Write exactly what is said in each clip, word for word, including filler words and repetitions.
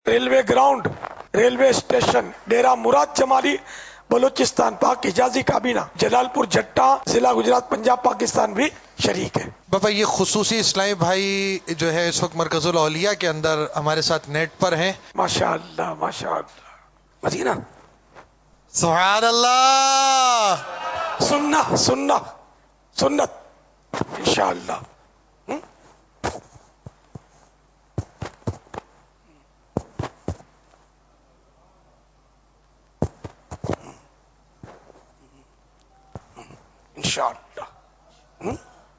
Railway ground, railway station, Dera Murad Jamali, Balochistan پاک اجازی کابینہ، جلال پور جٹا، ضلع گجرات پنجاب پاکستان بھی شریک ہے۔ بابا یہ خصوصی اسلامی بھائی جو ہے اس وقت مرکز الاولیاء کے اندر ہمارے ساتھ نیٹ پر ہیں۔ ماشاء اللہ ماشاء اللہ، مدینہ سبحان اللہ، سننا سننا سنت انشاءاللہ۔ انشاءاللہ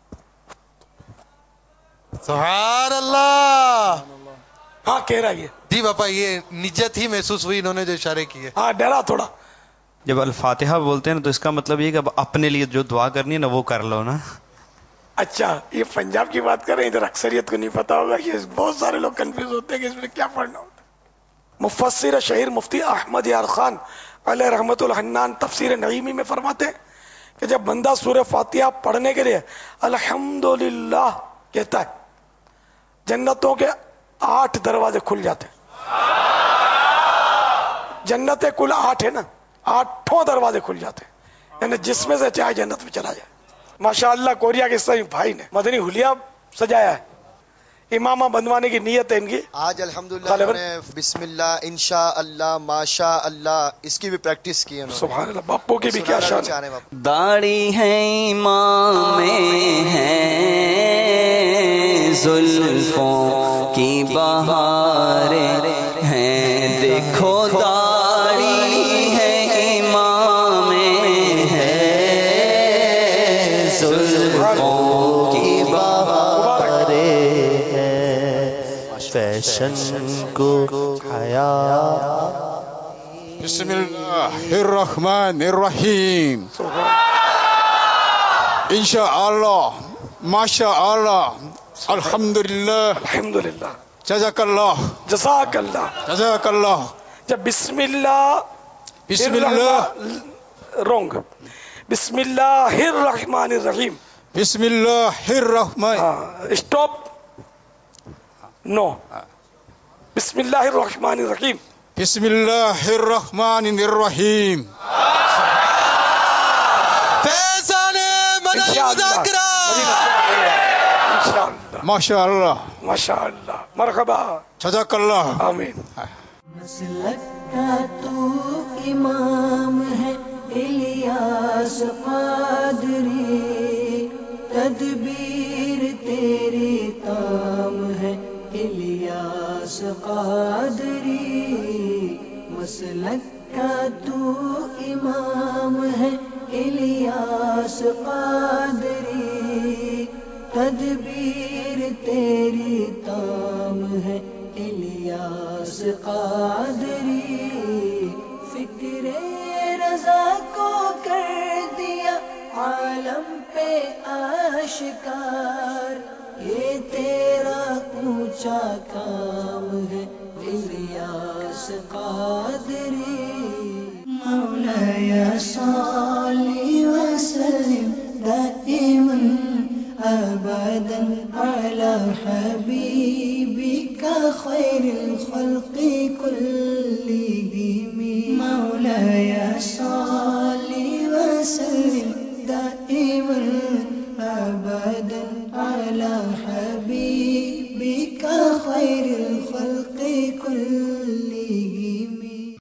سبحان اللہ۔ ہاں کہہ رہا ہے جی باپا یہ نجت ہی محسوس ہوئی انہوں نے جو اشارے کیے۔ ہاں ڈرا تھوڑا۔ جب الفاتحہ بولتے ہیں نا تو اس کا مطلب یہ کہ اب اپنے لیے جو دعا کرنی ہے نا وہ کر لو نا۔ اچھا یہ پنجاب کی بات کر رہے ہیں، ادھر اکثریت کو نہیں پتا ہوگا کہ بہت سارے لوگ کنفیوز ہوتے ہیں کہ اس میں کیا پڑھنا ہوتا ہے۔ مفسر شہیر مفتی احمد یار خان علیہ رحمت الحنان تفسیر نعیمی میں فرماتے ہیں کہ جب بندہ سورہ فاتحہ پڑھنے کے لیے الحمدللہ کہتا ہے، جنتوں کے آٹھ دروازے کھل جاتے ہیں۔ جنتیں کل آٹھ ہے نا، آٹھوں دروازے کھل جاتے ہیں، یعنی جس میں سے چاہے جنت میں چلا جائے۔ ماشاءاللہ کوریا کے سبھی بھائی نے مدنی حلیہ سجایا ہے، امامہ بنوانے کی نیت ہے ان کی۔ آج الحمدللہ انہوں نے بسم اللہ انشاءاللہ ماشاء اللہ اس کی بھی پریکٹس کی انہوں نے۔ سبحان اللہ، باپو کی بھی کیا شان ہے۔ داڑھی ہے امام ہے زلفوں کی بہاریں ہیں، دیکھو داڑھی ہے امام ہے زلفوں کی بہاریں ہیں، فیشن کو حیا۔ بسم اللہ الرحمن الرحیم، انشاءاللہ ماشاءاللہ الحمدللہ الحمدللہ جزاک اللہ جزاک اللہ۔ جزاک اللہ۔ جب بسم اللہ بسم اللہ رونگ بسم اللہ الرحمن الرحیم، بسم اللہ الرحمن، اسٹاپ نو، بسم اللہ الرحمن الرحیم، بسم اللہ الرحمن الرحیم۔ فیضان مدنی مذاکرہ، ماشاء اللہ ماشاء اللہ، مرحبا، جزاک اللہ۔ آمین۔ مسلک کا تو امام ہے الیاس قادری، تدبیر تیری تام ہے الیاس قادری، مسلک کا تو امام ہے الیاس قادری، تدبیر تیری تام ہے الیاس قادری، فکر رضا کو کر دیا عالم پہ آشکار، یہ تیرا اونچا کام ہے الیاس قادری، مولایا صلی وسلم دائما ابدا علی حبیبک خیر الخلق کل